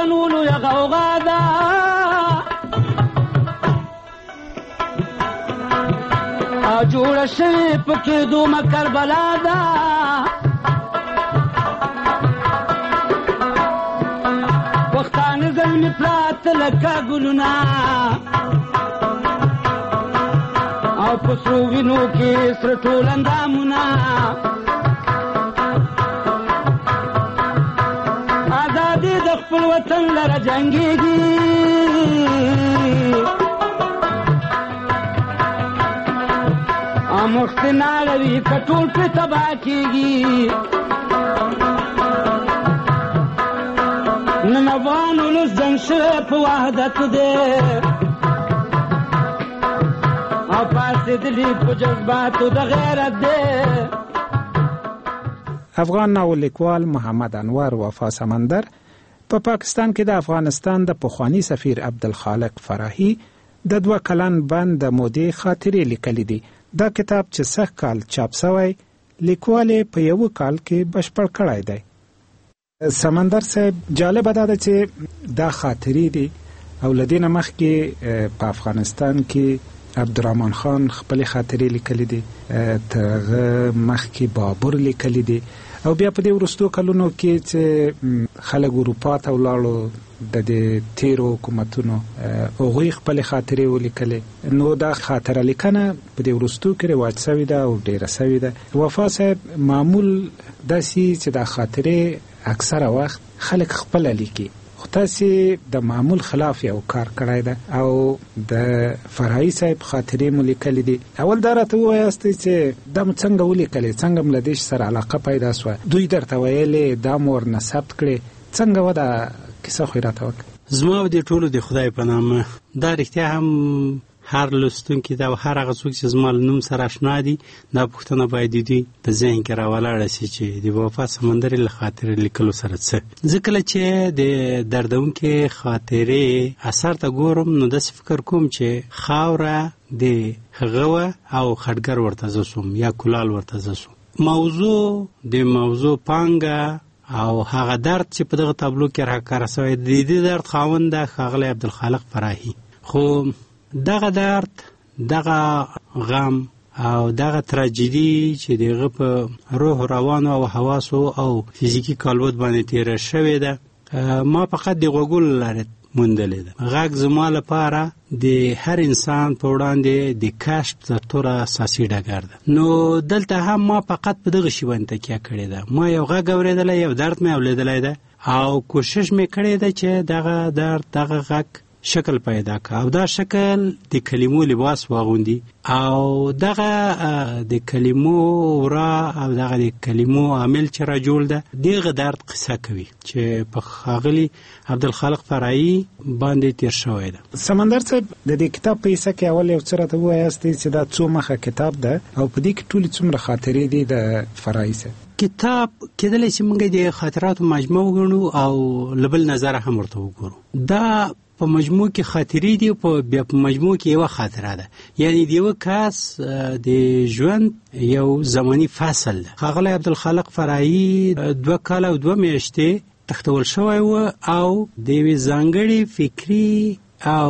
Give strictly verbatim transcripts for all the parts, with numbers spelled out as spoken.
وطنولو یا غوغا ده او جوړه شوې پکې دومه کربلا ده پښتانه زلمي پراته لکه ګلونه او په سرو وینو کې سره ټول اندامونه ازادي د خپل وطن لره جنګېږي مخته ناړوي کټول په تبا کېږي نن افغان ولس جنګ شوی په وحدت دی او پاڅېدلي په جذباتو د غیرت دی. افغان ناول لیکوال محمد انور وفا سمندر په پا پاکستان کې د افغانستان د پخوانی سفیر عبدالخالق فراهي د دوه کلن بند د مودې خاطرې لیکلې دي. دا کتاب چې سږ کال چاپ شوی لیکوال په یو کال کې بشپړ کړی دی. سمندر صاحب جالب ده چې دا خاطرې دي او لدینه مخکې په افغانستان کې عبدالرحمن خان خپل خاطرې لیکلې دي، ترغه مخکې بابر لیکلې دي او بیا په دې وروستو کلونو کې چې خلک اروپا ته ولاړو د دې تیرو حکومتونو هغوی خپل خاطرې ولیکلې. نو دا خاطره لیکنه په دې وروستو کې رواج شوې ده او ډیره شوې ده. وفا صاحب معمول داسې چې دا خاطرې اکثره وخت خلک خپل لیکي، خو تاسې د معمول خلاف یو کار کړی ده او د فرهي صاحب خاطرې مو لیکلې دي. اول دا راته ووایاست چې دا مو څنګه ولیکلې، څنګه مو له دې سره علاقه پیدا شوه، دوی درته ویلې دا مو ورنه ثبت کړې، څنګه و دا کیسه خو یې راته وکړه؟ زما د ټولو د خدای په نامه دا رښتیا هم هر لوستونکي دا او هر هغه څوک چې زما له نوم سره اشنا دي دا پوښتنه باید د دوی په ذهن کې راولاړه شي چې د وفا سمندري له خاطرې لیکلو سره څه. زه کله چې د دردونکې خاطرې اثر ته ګورم نو داسې فکر کوم چې خاوره د هغه او خټګر ورته زه سوم یا کولال ورته زه سوم. موضوع د موضوع پانګه او هغه درد چې په دغه تابلو کې راښکاره شوی د دې درد خاوند ده ښاغلی عبدالخالق فراهي. خو دغه درد، دغه غم او دغه تراژیدي چې دغه په روح روان او حواسو او فزیکی کالبد باندې تیره شوې ده ما فقط د غوګل لاره موندلې ده. غږ زما لپاره د هر انسان په وړاندې د کشف تر ټولو اساسي ډګر ده. نو دلته هم ما فقط په دغه شی باندې تکیه کړې ده. ما یو غږ اورېدلی، یو درد مې اورېدلی ده او کوشش مې کړې ده چې دغه درد، دغه غږ شکل پیدا کا او دا شکل د کلمو لباس واغوندي او دغه د کلمو ورا او دغه د کلمو عامل چې را جوړ ده دغه درد قصه کوي چې په ښاغلي عبدالخالق فراهي باندې تیر شوی ده. سمندر صاحب د دې کتاب په حصہ کې اول یو څه راته ووایاست چې دا څو مخه کتاب ده او په دې کې ټولې څومره خاطرې دي د فراهي صاحب؟ کتاب کېدلی چې موږ د خاطراتو مجموعه وګڼو او له بل نظره هم ورته وګورو. دا په مجموع کې خاطرې دي، په بیا په مجموع کې یو خاطره ده، یعنی د یو کس د ژوند یو زمانی فصل ده. ښاغلی عبدالخالق فراهي دوه کاله او دوه میاشتې تښتول شوی و او د یوې ځانګړې فکري او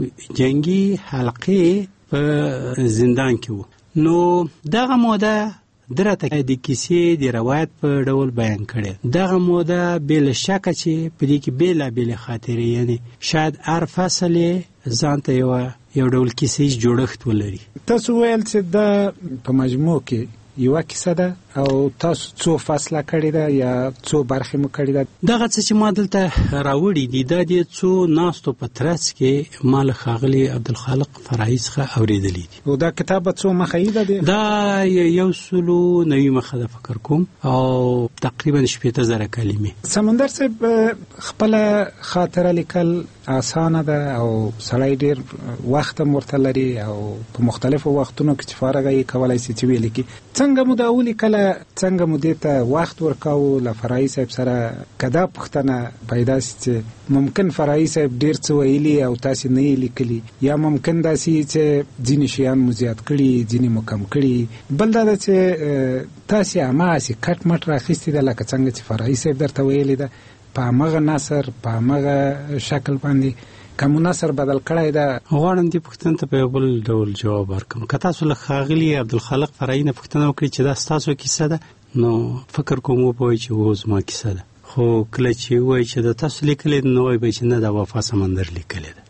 جنګي حلقې په زندان کې و. نو دغه موده درته د کیسې د روایت په ډول بیان کړي. دغه موده بل شک چې په دې کې بل بل خاطرې، یعنی شاید هر فصل ځانته یو یو ډول کیسې جوړښت ولري. تاسو ویل چې دا په مجموع کې یو کیسه ده او تاسو څو فصله کړی ده یا څو برخې مو کړی ده؟ دغه څه چې ما دلته راوړي دي دا د څو ناستو په ترڅ کې ما له ښاغلي عبدالخالق فراهي څخه اورېدلي دي. او دا کتاب څو مخه ده؟ دا یو سلو نوي مخه ده فکر کوم او تقریبا شپېته زره کلمې. سمندر صاحب خپله خاطره لیکل اسانه ده او سړی ډېر وخت هم ورته لري او په مختلفو وختونو کې چې فارغه یې کولی شي چې ولیکي. څنګه مو دا ولیکله، څنګه مو دې ته وخت ورکاوه له فراهي صاحب سره؟ که دا پوښتنه پیدا شي چې ممکن فراهي صاحب ډېر څه ویلي او تاسې نه یې لیکلي، یا ممکن داسې چې ځینې شیان مو زیات کړي، ځینې مو کم کړي، بل دا ده چې تاسې هماغسې کټ مټ راخیستې ده لکه څنګه چې فراهي صاحب درته ویلي ده، په هغه نثر په هغه شکل باندې کوم نثر بدل کړی دا؟ غواړم دې پوښتنې ته په یو بل ډول جواب ورکړم. که تاسو له ښاغلي عبدالخالق فرعي نه پوښتنه وکړئ چې دا ستاسو کیسه ده، نو فکر کوم وپوهئ چې هو زما کیسه ده. خو کله چې وایي چې د تاسو لیکلې ده، نو وایي به چې نه، د وفا سمندر لیکلې ده.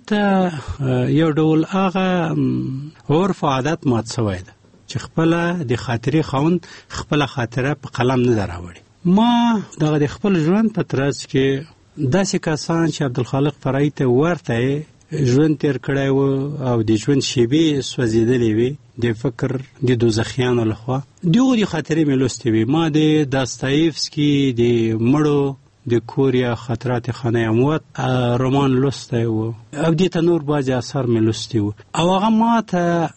دلته یو ډول هغه عرف او عادت مات شوی ده چې خپله د خاطرې خاوند خپله خاطره په قلم نه ده راوړې. ما دغه د خپل ژوند په ترڅ کې داسې کسان چې عبدالخالق فرعي ته ورته ژوند تیر کړی و او د ژوند شیبې سوځېدلې وي د فکر د دوزخیانو لخوا، دغه د خاطرې مې لوستې وي. ما د داستایفسکي د مړو د کوریا خاطرات خانه اموات رومان لوستی و او دې ته نور بعضې اثار مې لوستي و، او هغه ما ته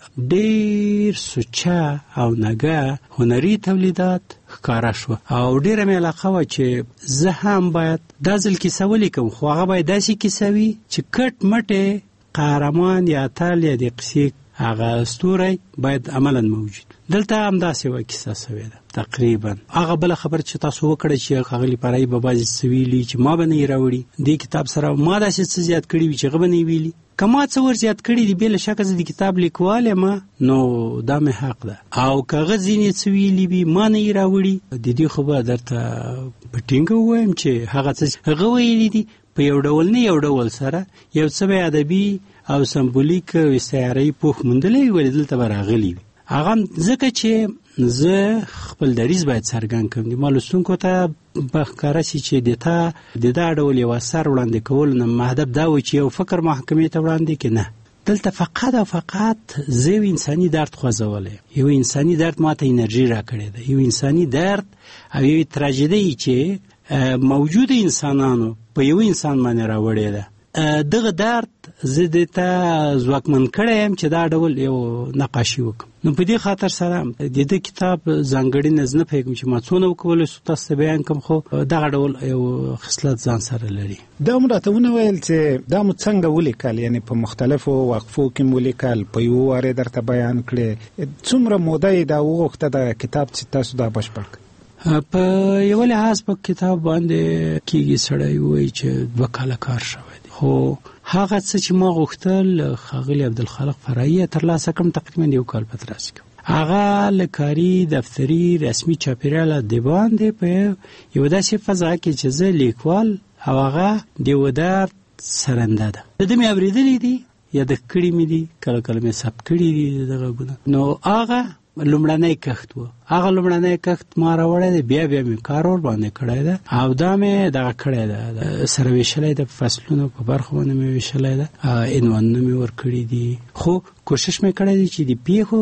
ډېر سوچه او نګه هنري تولیدات ښکاره شوه او ډېره مې علاقه وه چې زه هم باید دا ځل کیسه ولیکم، خو هغه باید داسې کیسه وي چې کټ مټې قهرمان یا اتل یا د قصې هغه ستوری باید عملا موجود. دلته هم داسې یوه کیسه سوې ده تقریبا. هغه بله خبر چې تاسو وکړه چې ښاغلي فرعي به بعضې څه ویلي چې ما به نه یې راوړي دې کتاب سره، ما داسې څه زیات کړي وي چې هغه به نه یې ویلي. که ما څه ور زیات کړي دي بې له شکه زه د کتاب لیکوال یم، نو دا مې حق ده. او که هغه ځینې څه ویلي وي ما نه یې راوړي، د دې خو به درته په ټینګه ووایم چې هغه څه هغه ویلي دي په یو ډول نه یو ډول سره یو څه به ادبي او سمبولیک او استعاره‌یي پوښ موندلی وي، ولې دلته به راغلي وي. هغه ځکه چې زه خپل دریځ باید څرګند کړم. ما لوستونکو ته به ښکاره شي چې د تا د دا ډول یو اثر وړاندې کولو نه مهدف دا وي چې یو فکر محکمې ته وړاندې کړي. نه، دلته فقط او فقط زه یو انساني درد خوځولی، یو انساني درد ما ته انرژي را کړې ده، یو انساني درد او یو تراژیدي چې موجود انسانانو په یو انسان باندې راوړې ده. دغه درد زه د ته ځواکمن کړی یم چې دا ډول یو نقاشي وکړم. نو په دې خاطر سره د دې کتاب ځانګړی نه پوهېږم چې ما څونه وکولی شو تاسو ته بیان کړم، خو دغه ډول یو خصلت ځان سره لري. دا مو راته ونویل چې دا مو څنګه ولیکل، یعنې په مختلفو وقفو کې مو لیکل، په یو وارې درته بیان کړې، څومره موده یې دا وغوښته د کتاب چې تاسو دا بشپړ کړئ؟ په یو لحاظ په کتاب باندې کېږي سړی وایي چې دوه کاله کار شوی دی، خو هغه څه چې ما غوښتل ښاغلي عبدالخالق فرعي ترلاسه کړم تقریبا یو کال په ترڅ کې. هغه له کاري دفتري رسمي چاپېریاله د باندې په یو داسې فضا کې چې زه لیکوال او هغه د یو درد سرنده ده. د ده مې اورېدلي دي یا د کړي مې دي، کله کله مې ثبت کړي دي دغه غږونه. نو هغه لومړنی کښت و، هغه لومړنی کښت ما راوړی دی، بیا بیا مې کار ور باندې کړی ده او دا مې دغه کړی ده، سره ویشلی ده، په فصلونو په برخو باندې مې ویشلی ده، عنوانونه مې ورکړي دي. خو کوشش مې کړی دی چې د پیښو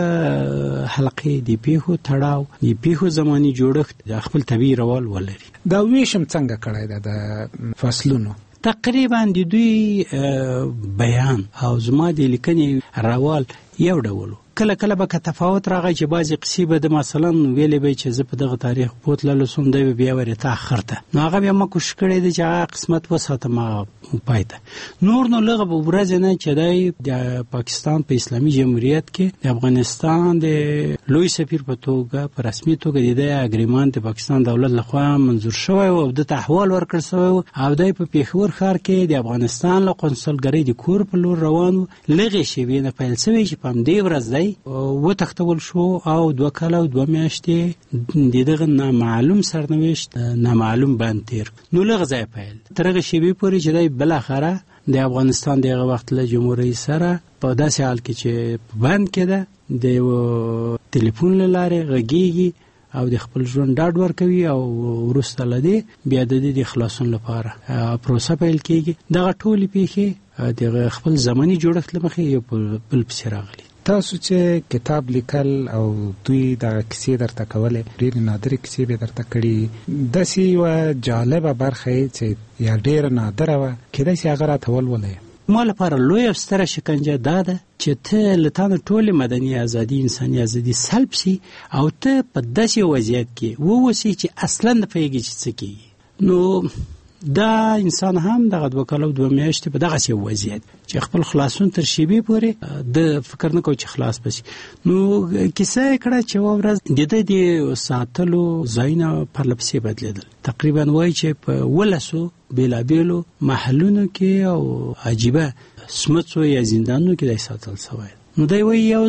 حلقې، د پیښو تړاو، د پیښو زماني جوړښت د خپل طبیعي روال ولري. دا ویشم څنګه کړی ده د فصلونو؟ تقریبا د دوی بیان او زما د لیکنې روال یو ډول. کله کله به که تفاوت راغی چې بعضې قصې به د مثلا ویلې به چې زه په دغه تاریخ بوتللی سوم، دی به بیا ورې ته اخر ته، نو هغه بیا ما کوشش کړی دی چې هغه قسمت وساتم هغه پای ته. نور نو لږه به ورځې نه چې دی د پاکستان په اسلامي جمهوریت کې د افغانستان د لوی سفیر په توګه په رسمي توګه د دې اګریمان د پاکستان دولت لخوا منظور شوی و او د ته احوال ورکړل شوی و او دی په پېښور ښار کې د افغانستان له قونسلګرۍ د کور په لور روان و. لږې شېبې نه پیل شوی چې په همدې ورځ دی وتښتول شو او دوه کاله او دوه میاشتې د دغه نامعلوم سرنوشت نامعلوم بند تیر. نو لږ ځای پیل تر هغه شېبې پورې چې دی بالاخره د افغانستان دغه وخت له جمهوریت سره په داسې حال کې چې بند کې ده، د یو تلیفون له لارې غږیږي او د خپل ژوند ډاډ ورکوي او وروسته له دې بیا د دې د خلاصون لپاره پروسه پیل کېږي. دغه ټولې پیښې د خپل زماني جوړښت له مخې یو بل پسې راغلي. تاسو چې کتاب لیکل او دوی د کیسې درته کولې، ډېرې نادرې کیسې به درته کړي، داسې یوه جالبه برخه چې یا ډېره نادره وه، کیدای شي هغه راته ولولئ. ما لپاره لوی او ستره شکنجه دا ده چې ته له تا نه ټولې مدني ازادي، انساني ازادي سلب شي او ته په داسې وضعیت کې واوسې چې اصلا نه پوهېږې چې څه کېږي. نو دا انسان هم دغه دوه کال او دوه میاشتې په دغه سی وضعیت چې خپل خلاصون تر شیبې پورې د فکر نه کوي چې خلاص بشي. نو کیسه کړه چې و ورځ د دې د ساتلو ځایونه پر لپسې بدلیدل. تقریبا وایي چې په ولسو بیلابیلو محلونو کې او عجیبه سمڅو یا زندانونو کې د ساتل شوی. نو دی وی یو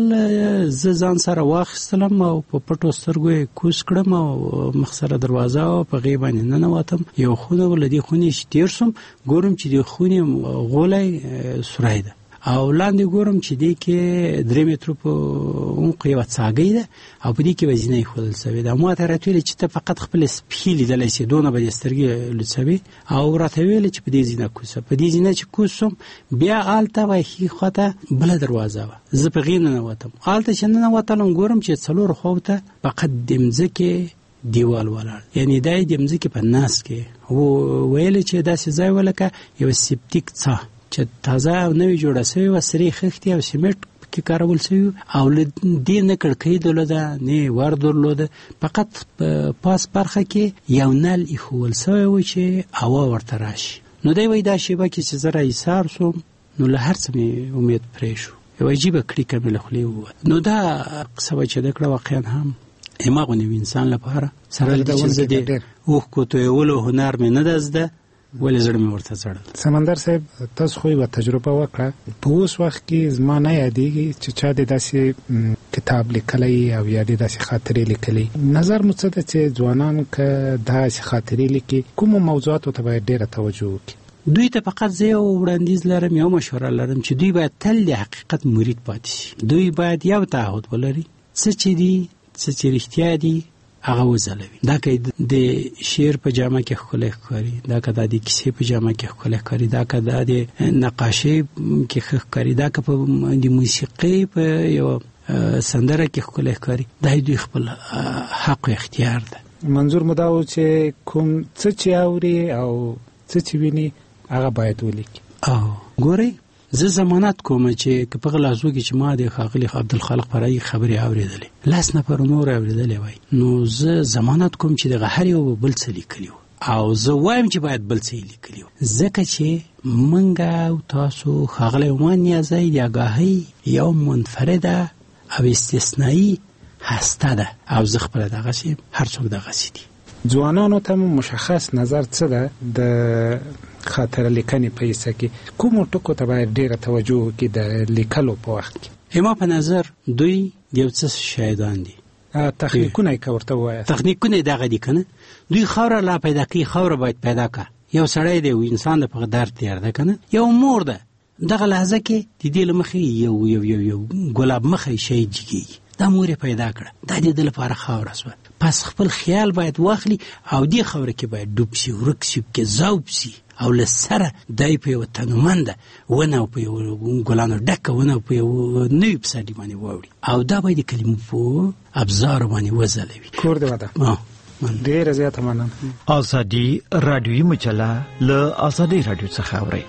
ځل زه ځان سره واخیستلم او په پټو سترګو یې کوز کړم او مخ سره دروازه او په هغې باندې ننوتم. یو خونه و، له دې خونې چې تېر شوم ګورم چې د خونې غولی سوری ده او لاندې ګورم چې دې کې درې مترو په عمق یوه څاګۍ ده او په دې کې به زینه ایښودل شوې ده. ما ته راته ویلې چې ته فقط خپلې پښې لیدلی شې، دونه به دې سترګې لوڅوي. او راته ویلې چې په دې زینه کوز شه. په دې زینه چې کوز شوم بیا هلته به ښي خواته بله دروازه وه، زه په هغې ننوتم. هلته چې ننوتلم ګورم چې څلور خواو ته فقط د مځکې دیوال ولاړ، یعنې دا یې د مځکې په نس کې ویلې چې داسې ځای و لکه یوه سپټیک څاه چې تازه او نوې جوړه شوې وه، سرې خښتې او سیمنټ پکې کارول شوي او له دې نه کړکۍ درلوده نه ور درلوده، فقط په پاس برخه کې یو نل ایښودل شوی و چې هوا ورته راشي. نو دی وایي دا شیبه کې چې زه راایسار شوم نو له هر څه مې امید پرې شو، یوه عجیبه کړیکه مې له خولې ووت. نو دا قصه وه چې ده کړه واقعا هم هماغه نوي انسان لپاره سره د چې زه د اوښکو تویولو هنر مې نه ده زده، ولې زړه مې ورته ځړل. سمندر صاحب تاسو خو یوه تجربه وکړه، په اوس وخت کې زما نه یادېږي چې چا د داسې کتاب لیکلی او یا د داسې خاطرې لیکلی. نظر مو څه ده چې ځوانان که داسې خاطرې لیکي کومو موضوعاتو ته باید ډېره توجه وکړي؟ دوی ته فقط زه یو وړاندیز لرم، یو مشوره لرم چې دوی باید تل د حقیقت مرید پاتې شي. دوی باید یو تعهد ولري، څه چې دي څه چې رښتیا دي هغه وځلوي. دا که د شعر په جامه کې ښکلی ښکاري، دا که د کیسې په جامه کې ښکلی ښکاري، دا که د نقاشۍ کې ښه ښکاري، دا که په د موسیقۍ په یو سندره کې ښکلی ښکاري، دا دوی خپل حق و اختیار ده. منظور مو دا و چې کوم څه چې اوري او څه چې ویني هغه باید ولیکي. او ګورئ زه ضمانت کوم چې که په غلازو کې چې ما د ښاغلي عبدالخالق فرهي خبرې اورېدلې لاس نفر نور اورېدلې وای، نو زه ضمانت کوم چې دغه هر یو بل څه لیکلي وو او زه وایم چې باید بل څه یې لیکلي وو، ځکه چې موږ او تاسو ښاغلی عمان نیازی د آګاهۍ یو منفرده او استثنایي هسته ده او زه خپله دغسې هر څوک دغسې دي. ځوانانو ته مشخص نظر څه ده د خاطره لیکنې په حصه کې کومو ټکو ته باید ډېره توجه وکړي د لیکلو په وخت کې؟ زما په نظر دوی د یو څه شاهدان دي. تخنیکونه یې که ورته ووایاست؟ تخنیکونه یې دغه دي که نه، دوی خاوره لا پیدا کوي، خاوره باید پیدا که. یو سړی دی، یو انسان د په درد تېر ده که نه، یو مور ده دغه لحظه کې د دې له مخې یو یو یو یو ګلاب مخی شی جګېږي، دا مور یې پیدا کړه، دا د ده لپاره خاوره سوه. پس خپل خیال باید واخلي او دې خاوره کې باید ډوب سي، ورک سي، کې ذوب سي او له سره دی په یوه تنومنده ونه او په یو ګلانو ډکه ونه او په یو نوي پسرلي باندې واوړي او دا باید د کلمو په ابزارو باندې وځلوي. کور دې وده. ډېره زیاته مننه. ازادي راډیویي مجله له ازادي راډیو څخه اورئ.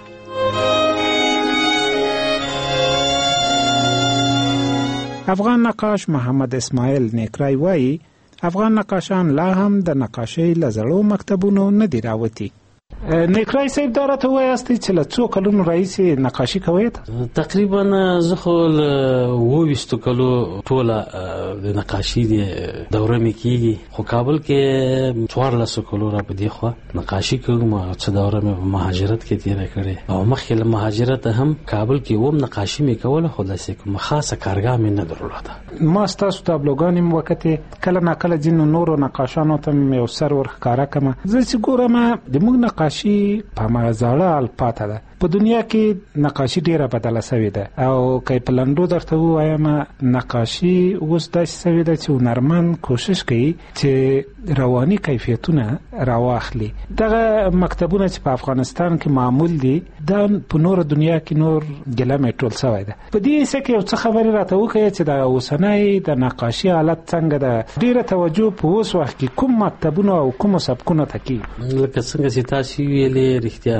افغان نقاش محمد اسماعیل نیکرای وایي افغان نقاشان لا هم د نقاشۍ له زړو مکتبونو نه دي راوتي. نیکرای صاحب دا راته وایاست چې له څو کلونو راهیسې نقاشي کوئ؟ تقریبا زه خو له اووه ویشتو کلو ټوله د نقاشي د دوره مې کېږي، خو کابل کې څوارلسو کلو را په دې خوا نقاشي کوم او څه دوره مې په مهاجرت کې تېره کړې او مخکې له مهاجرته هم کابل کې اووم نقاشي مې کوله، خو داسې کومه خاصه کارګاه مې نه درلوده. ما ستاسو تابلوګانې مې وکتې، کله ناکله ځینو نورو نقاشانو ته مې یو سر ورښکاره کړمه. زه چې ګورم د موږ نقاشي په هماغه زاړه الپاته ده. په دنیا کې نقاشي ډیره بدله شوې ده او که په لنډو درته ووایم نقاشي اوس داسې شوې ده چې هنرمند کوشش کوي چې رواني کیفیتونه راواخلي. دغه مکتبونه چې په افغانستان کې معمول دي دا په نور دنیا کې نور ګله مې ټول شوی ده. په دې حصه کې یو څه خبرې راته وکړئ چې د اوسنۍ د نقاشي حالت څنګه ده؟ ډیره توجه په اوس وخت کې کوم مکتبونه او کوم سبکونه ته کېږي؟ لکه څنګه چې تاسو ویلې رښتیا هم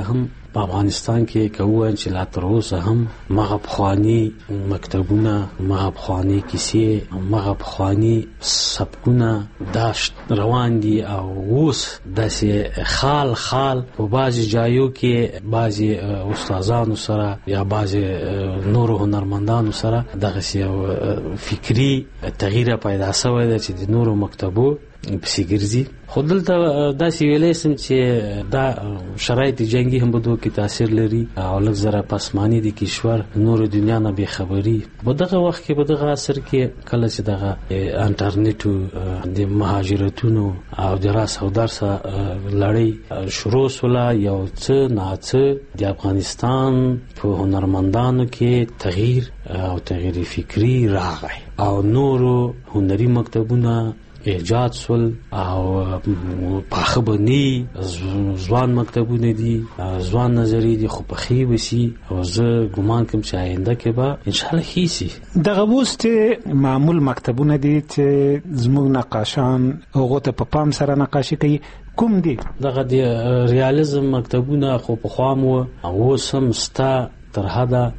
په افغانستان کې کوو چې لا تر اوسه هم مغه پخوانی مکتبونه، مغه پخوانی کیسې، مغه پخوانی سبکونه داشت روان دي او اوس داسې خال خال په بعضي ځایو کې بعضي استادانو سره یا بعضي نورو هنرمندانو سره دغه یو فکری تغییر پیدا شوی دی چې د نورو مکتبو پسې ګرځي. خو دلته داسې ویلی سم چې دا شرایط جنګي هم په دوی کې تاثیر لري او لږ زره پسماني د کشور نورو دنیا نه بېخبري. په دغه وخت کې په دغه عصر کې کله چې دغه انټرنیټو د مهاجرتونو او د راس او درسه لړۍ شروع سوله، یو څه ناڅه د افغانستان په هنرمندانو کې تغییر او تغییر فکری راغی او نورو هنري مکتبونه ایجاد سول او پاخه بنی ځوان مکتبونه دي، ځوان نظری دي، خو پخې وسی او زه ګمان کوم چې آینده کې به ان شاء الله ښه شي. دغه اوس چې معمول مکتبونه دي چې زموږ نقاشان هغو ته په پام سره نقاشي کوي، کوم دي؟ دغه د ریالیزم مکتبونه خو پخوا مو اوس هم ستا تر حده،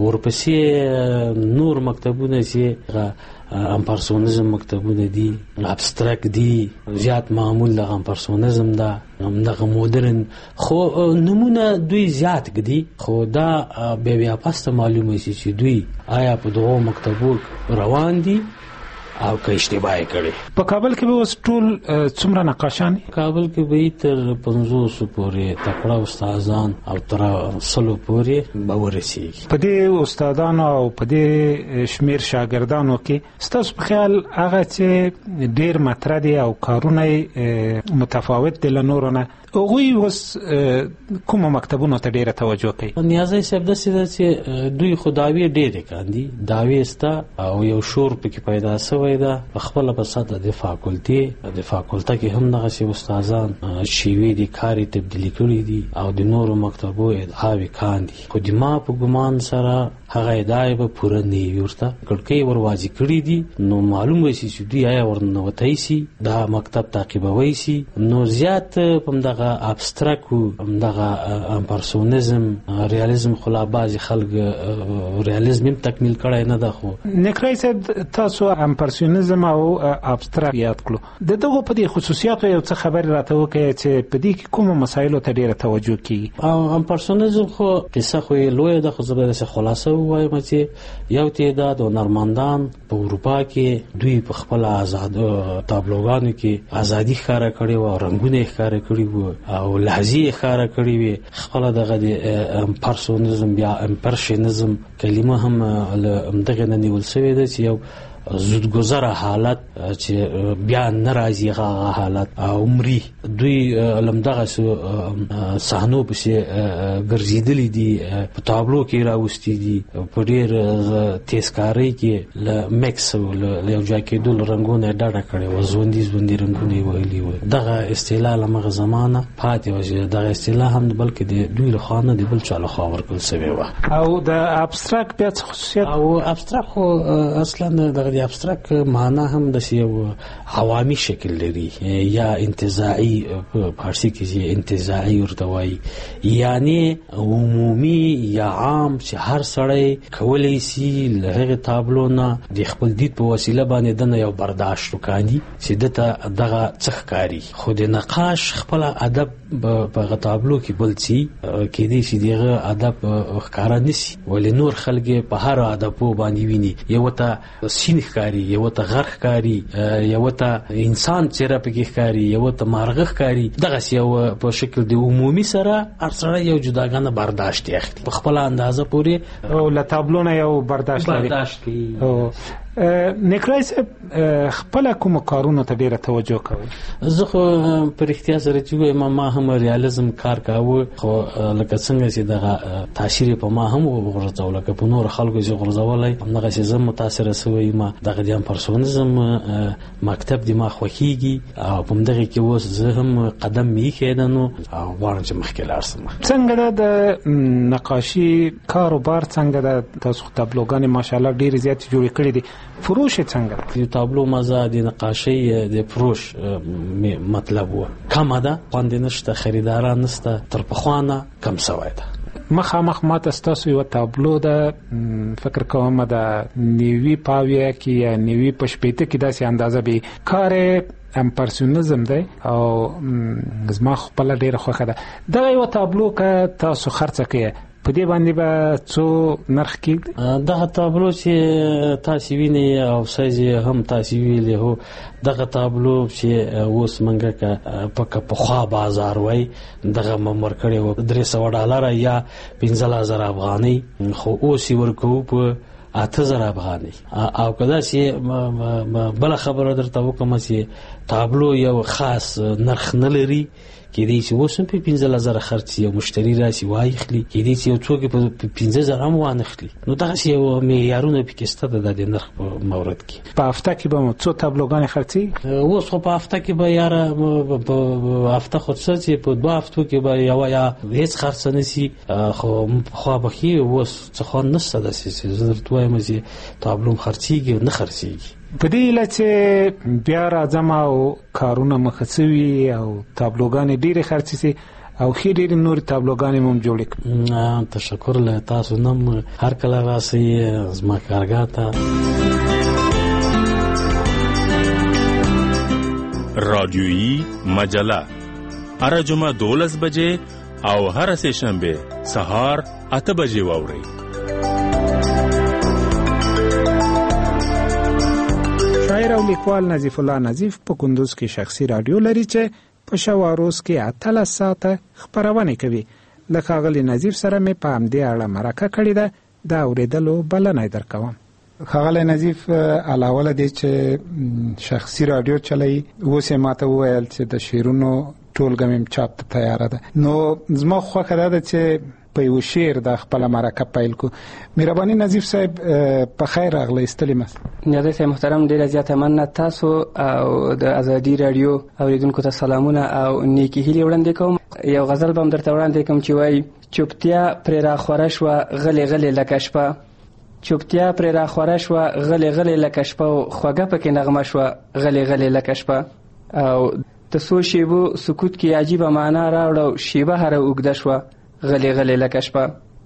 ورپسې نور مکتبونه چې امپرسونیزم مکتبونه دي، ابسترکت دي، زیات معمول د امپرسونیزم ده، دغه مدرن خو نمونه دوی زیات دي. خو دا بیا بیا پسته معلومه شي چې دوی آیا په دغو مکتبو روان دي او که اشتباه کړي. په کابل کې به اوس ټول څومره نقاشان؟ کابل کې به تر پنځوسو پورې تکړه استادان او تر سلو پورې به ورسیږي. په دې استادانو او په دې شمیر شاګردانو کې ستاسو په خیال هغه چې ډېر مطرح دي او کارونه متفاوت دي له نورو نه، هغوی اوس کومو مکتبونو ته ډېره توجه کوي؟ نیازی صاحب داسې ده چې دوی خو دعوې ډېرې کاندي، دعوې سته او یو شور پکې پیدا شوی ده. په خپله په سطح د فاکولټې د فاکولټه کې هم دغسې استادان شیوې د کاري تبدیلي کړي دي او د نورو مکتبو ادعاوې کاندي. خو د ما په ګمان سره هغه ادعاوې به پوره نه وي، ورته کړکۍ ورواځي کړي دي، نو معلومه شي چې دوی آیا ورننوتی شي، دا مکتب تعقیبوی شي. نو زیات په همدغه ابسترکو، همدغه امپرسونیزم، ریالیزم خو لا بعضې خلک ریالیزم هم تکمیل کړی نه ده. خو نکرای صاحب تاسو امپرسونیزم او ابسترکت یاد کړو، د دغو په دې خصوصیاتو یو څه خبرې راته وکړئ چې په دې کې کومو مسایلو ته ډېره توجه کیږي؟ امپرسونیزم خو قصه خو یې لویه ده، خو زه به داسې خلاصه ووایم چې یو تعداد هنرمندان په اروپا کې دوی په خپل آزاد تابلوګانو کې ازادي ښکاره کړې وه، رنګونه یې ښکاره کړي وو او لحظې یې ښکاره کړې وې. خپله دغه د امپرسونیزم یا امپرشنیزم کلمه هم له همدغې نه نیول شوې ده چې یو زودگذر حالت چې بیا ناراضي هغه حالت او عمرې دوی لمدغه صحنو پسې ګرځېدلې دي، په تابلو کې راوستي دي، په ډېر تیزکارۍ کې له میکس له یو ځای کېدو رنګونه ډډه کړې وه، ژوندي ژوندي رنګونه یې وهلي وه. دغه اصطلاح له مغه زمانه پاتې وه چې دغه اصطلاح هم بلکې د دوی لخوا نه د بل چا لخوا ورکړل شوې وه. او د ابسترکت بیا څه خصوصیت؟ او ابسترکت خو اصلا دغه د ابسترکت معنا هم د یو عوامي شکل لري یا انتزاعي، په فارسي کې انتزاعي ورته وایي، یعنی عمومي یا عام چې هر سړی کولی شي له هغې تابلو نه د خپل دید په وسیله باندې دنه یو برداشت وکاندي چې دته دغه څه ښکاري. خو د نقاش خپله ادب په هغه تابلو کې بل څه کېدی شي دغه ادب ښکاره نه شي، ولې نور خلک په هر ادبو باندې ویني، یو ته سین ښکاري، یو ته غر ښکاري، یو ته انسان څېره پکې ښکاري، یو ته مارغه ښکاري. دغسې یو په شکل د عمومي سره هر سړی یو جداګانه برداشت یې اخلي په خپله اندازه پورې او له تابلو نه یو برداشت لري. برداشت کوي. نکرای صاحب خپله کومو کارونو ته ډېره توجه کوئ؟ زه خو په رښتیا سره چې ووایم ما هم ریالیزم کار کاوه، خو لکه څنګه چې دغه تاثیر په ما هم وغورځو لکه په نورو خلکو چې غورځولی، همدغسې زه متاثره شوی یم. دغه د امپرسونیزم مکتب د ما خوښېږي او په همدغې کې اوس زه هم قدم مې ایښی ده نو او غواړم چې مخکې لاړ شم. څنګه ده د نقاشي کاروبار څنګه ده؟ تاسو تابلوګانې ماشاءالله ډېرې زیاتې جوړې کړې دي، فروش څنګه د تابلو مزه د نقاشۍ د فروش مطلب و کم ده، خوند نشته، خریداران نشته، تر پخوانه کم سوی ده. مخامخ ماته ستاسو یو تابلو ده، فکر کوم د نیوي پاویه کې یا نیوي پشپېته کې داسې اندازه به کار امپرسیونیزم دی او زما خپل ډیره خوښه ده. دغه یو تابلو که تاسو خرڅه کړئ په دې باندې به څو نرخ کېږي؟ دغه تابلو چې تاسو وینئ او سایز هم تاسو ویلې هو، دغه تابلو چې اوس منګه که په خوا بازار وای دغه ممر کړی و درې سوه ډالره یا پنځه زره افغانۍ، خو اوس یې ورکوو په اته زره افغانۍ. او که داسې بله خبره درته وکړم چې تابلو یو خاص نرخ نه لري، کېدای شي اوس هم په پنځه زره خرڅ یو مشتری راشي واخلي، کېدای شي یو څوک په پنځه زره هم وانخلي. نو دغسې یو معیارونه پکې شته د دې نرخ په مورد کې. په هفته کې به مو څو تابلوګانې خرڅي؟ اوس خو په هفته کې به یاره په هفته خو څه چې په دوه هفتو کې به یوه یا هېڅ خرڅه نه شي، خو پخوا به ښې اوس څه خوند نشته داسې چې زه درته وایم چې تابلو هم خرڅېږي نه خرڅېږي. په دې هیله چې بیا راځم او کارونه مخه شوي او تابلوګانې ډېرې خرڅې شي او ښې ډېرې نورې تابلوګانې مو هم جوړې کړي. تشکر له تاسو نه هر کله راسئ زما کارګاه ته. رادیویي مجله هره جمعه دولس بجې او هره سه شنبه سهار اته بجې واورئ. شاعر او لیکوال نظیف الله نظیف په کندوز کې شخصي رادیو لري چې په شوا روز کې اتلس ساعته خبرونه کوي. له ښاغلي نظیف سره مې په همدې اړه مرکه کړې ده، د اورېدلو بلنه درکوم. ښاغلی نظیف، علاوه له دې چې شخصي رادیو چلوي، اوس یې ماته وویل چې د شعرونو ټولګه مې چاپ ته تیاره ده، نو زما خوښه دا ده چې په یو شعر د خپله مرکه پیل کو. مهرباني نظیف صاحب، په خیر راغلی، ستړي مه. نیازی صاحب محترم، ډېره زیاته مننه. تاسو او د ازادي رادیو اوریدونکو ته سلامونه او نیکې هیلې وړاندې کوم. یو غزل به هم درته وړاندې کوم چې وایي: چوپتیا پرې راخوره شوه غلې غلې لکه شپه، چوپتیا پرې راخوره شوه غلې غلې لکه شپه، او خوږه پکې نغمه شوه غلې غلې لکه شپه. او د څو شیبو سکوت کې عجیبه معنا راوړه، شیبه هره اوږده شوه غلې غلې لکه شپه.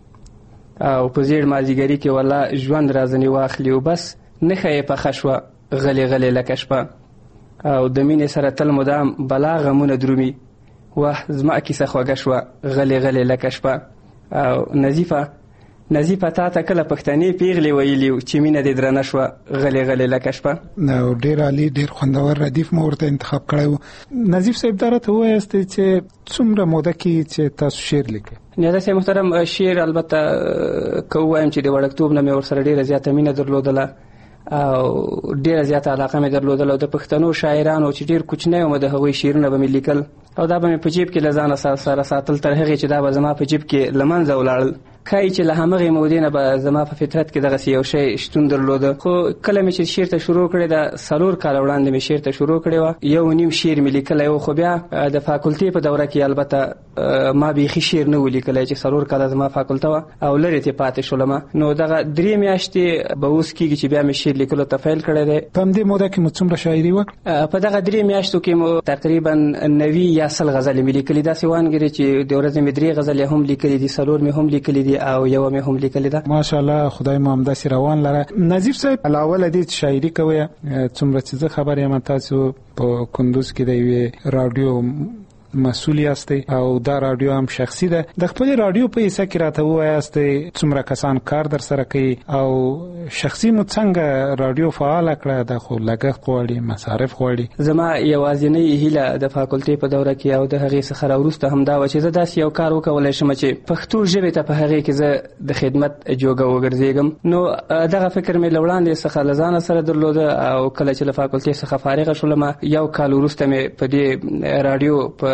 او په زیړ مازدیګري کې والله ژوند رازنې واخلي او بس نښه یې پخه شوه غلې غلې لکه شپه. او د مینې سره تل مدام بلا غمونه درومي، واه زما کیسه خوږه شوه غلې غلې لکه شپه. او نظیفه نظیفه تا ته کله پښتنې پیغلې ویلي چې مینه دې درنه شوه غلې غلې لکه شپه. نو ډېر عالي، ډېر خوندور ردیف مو ورته انتخاب کړی و. نظیف صاحب، دا راته ووایاستئ چې څومره موده کې چې تاسو شعر لیکئ؟ نیازی صاحب محترم، شعر البته که ووایم چې د وړکتوب نه مې ورسره ډېره زیاته مینه درلودله او ډېره زیاته علاقه مې درلودله. او د پښتنو شاعرانو چې ډېر کوچنی وم د هغوی شعرونه به مې لیکل او دا به مې په جیب کې له ځانه سره ساتل تر هغې چې دا به زما په جیب کې له منځه ولاړل. ښایي چې له همغې مودې نه به زما په فطرت کې دغسې یو شی شتون درلوده. خو کله مې چې شعر ته شروع کړې ده، څلور کاله وړاندې مې شعر ته شروع کړې وه، یو نیم شعر مې لیکلی و. خو بیا د فاکولټې په دوره کې البته ما بیخي شعر نه و لیکلی چې څلور کاله زما فاکولټه وه او لرې ترې پاتې شولم. نو دغه درې میاشتې به اوس کېږي چې بیا مې شعر لیکلو ته پیل کړی دی. په همدې موده کې مو څومره شاعري وکړه؟ په دغه درې میاشتو کې مو تقریبا نوي یا سل غزلې مې لیکلي. داسې وانګرې چې د ورځې مې درې غزلې هم لیکلي دي، څلور مې هم لیکلي دي او یوه مې هم لیکلې ده. ماشاءالله، خدای مو همداسې روان لره. نظیف صاحب، علاوه له دې چې شاعري کوئ، څومره چې زه خبر یم تاسو په کندوز کې د یوې راډیو مسؤل یاستئ او دا راډیو هم شخصي ده. د خپل راډیو په حصہ کې راته ووایاستئ څومره کسان کار در سره کوي او شخصي مو څنګه راډیو فعاله کړه؟ دا خو لګښت غواړي، مصارف غواړي. زما یوازینۍ هیله د فاکولټې په دوره کې او د هغې څخه راوروسته هم دا وه چې زه داسې یو کار وکولی شم چې پښتو ژبې ته په هغې کې زه د خدمت جوګه وګرځېږم. نو دغه فکر مې له وړاندې څخه له ځانه سره درلوده او کله چې له فاکولټې څخه فارغه شولم، یو کال وروسته مې په دې راډیو په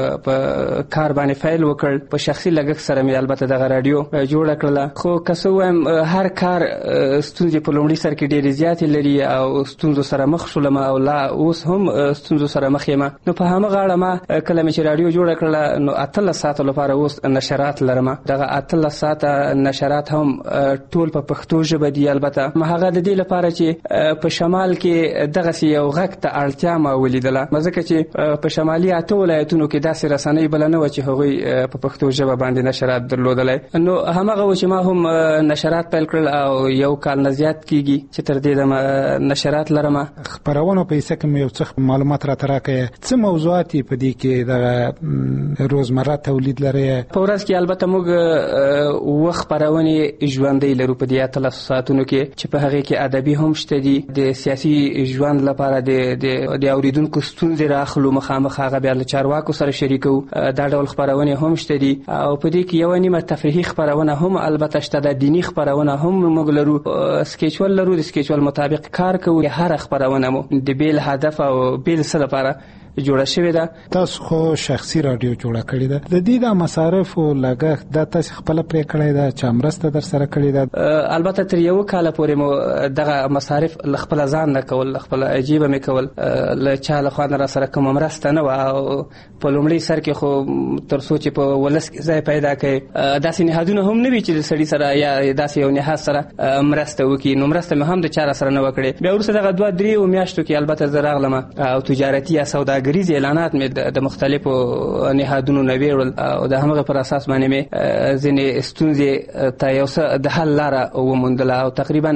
په کار باندې فایل وکړ. په شخصي لګښت سره مې البته دغه رادیو جوړه کړله، خو که څه وایم هر کار ستونزې په لومړي سر کې ډېرې زیاتې لري او ستونزو سره مخ شولم او لا اوس هم ستونزو سره مخ یم. نو په همغه اړه ما کله مې چې رادیو جوړه کړله نو اتلس ساعتو لپاره اوس نشرات لرم. دغه اتلس ساعته نشرات هم ټول په پښتو ژبه دي. البته ما هغه د دې لپاره چې په شمال کې دغسې یو غږ ته اړتیا ما ولیدله، ځکه چې په شمالي اته ولایتونو کې داسې رسنۍ بله نه وه چې هغوی په پښتو ژبه باندې نشرات درلودلی. نو همغه و چې ما هم نشرات پیل کړل او یو کال نه زیات کېږي چې تر دې دمه نشرات لرم. خپرونو په حصه کې مې یو څه معلومات راته راکړئ، څه موضوعات په دې کې دغه روزمره تولید لري؟ په ورځ کې البته موږ اووه خپرونې ژوندۍ لرو په دې اتلسو ساعتونو کې، چې په هغې کې ادبي هم شته دي، د سیاسي ژوند لپاره د اورېدونکو ستونزې راخلو مخامخ هغه بیا له چارواکو سره شریکو، دا ډول خپرونې هم شته دي. او په دې کې یوه نیمه تفریحي خپرونه هم البته شته، د دیني خپرونه هم موږ لرو، سکیچول لرو، د سکیچول مطابق کار کوو. هره خپرونه مو د بیل هدف او بیل څه لپاره جوړه شوې ده. تاسو خو شخصي رادیو جوړه کړې ده، د دې د مصارف او لګښت دا تاسو خپل پرې کړی ده چې مرسته در سره کړې ده؟ البته تر یو کال پورې مو دغه مصارف خپل ځان نه کول، خپل عجیبه مې کول، له چا له خوا نه را سره کوم مرسته نه وه. او په لومړي سر کې خو تر څو چې په ولس کې ځای پیدا کړي داسې نهادونه هم نه وي چې د سړي سره یا داسې یو نهاد سره مرسته وکړي. نو مرسته مې هم د چا سره نه وکړې. بیا وروسته دغه دوه درې میاشتو کې البته زه راغلم او تجارتي یا سوداګریز اعلانات مې د مختلفو نهادونو نه ویړل او د همغه پر اساس باندې مې ځینې ستونزې ته یو څه د حل لاره وموندله. او تقریبا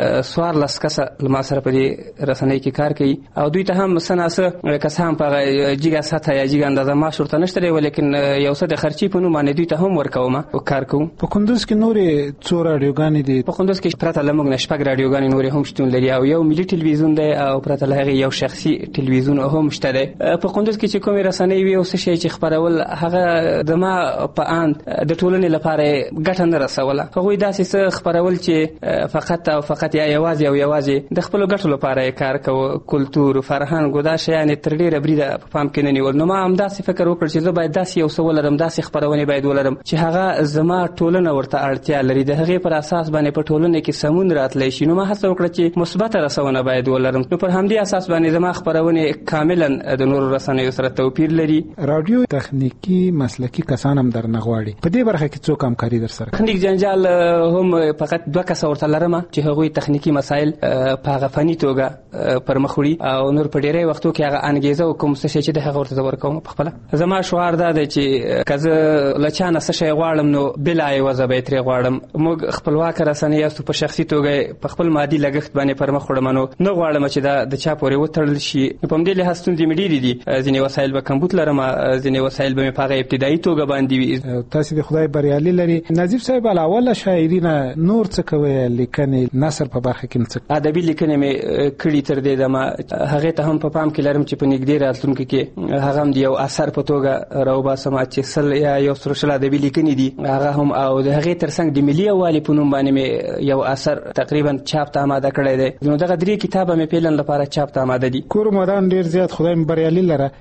څوارلس کسه له ما سره په دې رسنۍ کې کار کوي او دوی ته هم څه ناڅه کسان په هغه جګه سطحه یا جګه اندازه معاش ورته نشته دی، ولیکن یو څه د خرچې په نوم باندې دوی ته هم ورکوم او کار کوم. په کندوز کې نورې څو راډیوګانې دي؟ په کندوز کې پرته له موږ نه شپږ راډیوګانې نورې هم شتون لري او یو ملي ټلویزیون دی او پرته له هغې یو شخصي ټلویزیون هم شته دی. په کندوز کې چې کومې رسنۍ وي او څه شی چې خپرول هغه زما په اند د ټولنې لپاره ګټه نه رسوله. هغوی داسې څه خپرول چې فقط او فقط یا یوازې او یوازې د خپلو ګټو لپاره یې کار کوه، کلتور، فرهنګ او دا شیان یې تر ډېره بریده په پام کې نه نیول. نو ما همداسې فکر وکړ چې زه باید داسې یو څه ولرم، داسې خپرونې باید ولرم چې هغه زما ټولنه ورته اړتیا لري، د هغې پر اساس باندې په ټولنه کې سمون راتلی شي. نو ما هڅه وکړه چې مثبته رسونه باید ولرم. نو پر همدې اساس باندې زما خپرونې کاملا د نورو رسنیو سره توپیر لري. رادیو تخنیکی مسلکی کسان هم در نغواړي، په دې برخه کې څوک همکاري در سره؟ تخنیک جنجال هم فقط دوه کسه ورته لرم چې هغوی تخنیکی مسایل په هغه فني توګه پر مخ وړي او نور په ډېری وختو کې هغه انګېزه او کوم څه شی چې د هغه ورته زه ورکوم په خپله. زما شعار دا دی چې که زه له چا نه څه شی غواړم نو بلا عوضه به یې ترې غواړم. موږ خپلواکه رسنۍ یاستو، په شخصي توګه په خپل مادي لګښت باندې پر مخ وړم، نو نه غواړم چې دا د چا پورې وتړل شي. نو په همدې لحاظ ستونزې مې ډېرې دي. ځینې وسایل به کمبود لرم، ځینې وسایل به مې په هغه ابتدایي توګه باندې وي. تاسې د خدای بریالي لري. نظیف صاحب علاوه شاعري نه نور څه کوئ؟ لیکنې، نثر په برخه کې څه؟ ادبي لیکنې مې کړي تر دې دمه، هغې ته هم په پام کې لرم چې په نږدې راتلونکي کې هغه هم د یو اثر په توګه راوباسم چې سل یا یو سل شل ادبي لیکنې دي هغه هم. او د هغې تر څنګ د ملي یووالي په نوم باندې مې یو اثر تقریبا چاپ ته آماده کړی دی. نو دغه درې کتابه مې پیلن لپاره چاپ ته آماده دي. کور مدان ډېر زیات خدای مې بریالي لره.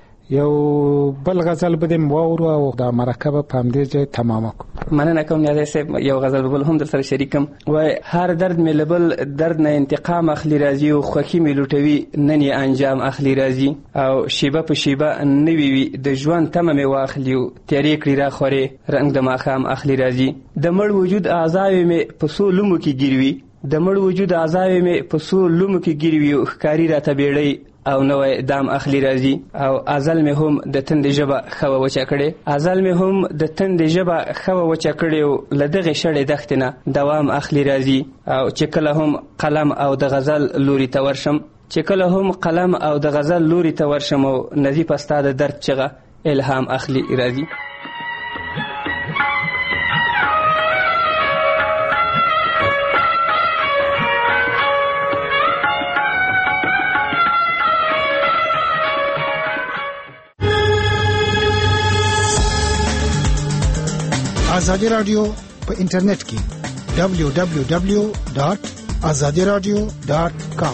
یو بل غزل به دې واورو او دا مرکب په همدې ځای تمام کړو. مننه کوم نیازی صاحب. یو غزل بل هم در سره شریکم. وای هر درد مې له بل درد نه انتقام اخلي راځي او خوښي مې لوټوي نن یې انجام اخلي راځي او شیبه په شیبه نوي وي د ژوند تمه مې واخلي او تیارې کړي را خورې رنګ د ماښام اخلي راځي. د مړ وجود اعضاوې مې په څو لومو کې ګیروي، د مړ وجود اعضاوې مې په څو لومو کې ګیروي او ښکاري راته بیړۍ او نوې دام اخلي راځي. او ازل مې هم د تندې ژبه ښه وچه کړې، ازل مې هم د تندې ژبه ښه وچه کړې او له دغې شړې دښتې نه دوام اخلي راځي. او چې کله هم قلم او د غزل لوري ته ورشم، چې کله هم قلم او د غزل لوري ته ورشم او نظیفه ستا د درد چغه الهام اخلي راځي. آزادی رادیو په انټرنیټ کې دبلیو دبلیو دبلیو ډاٹ آزادی رادیو ډاٹ کام.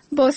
با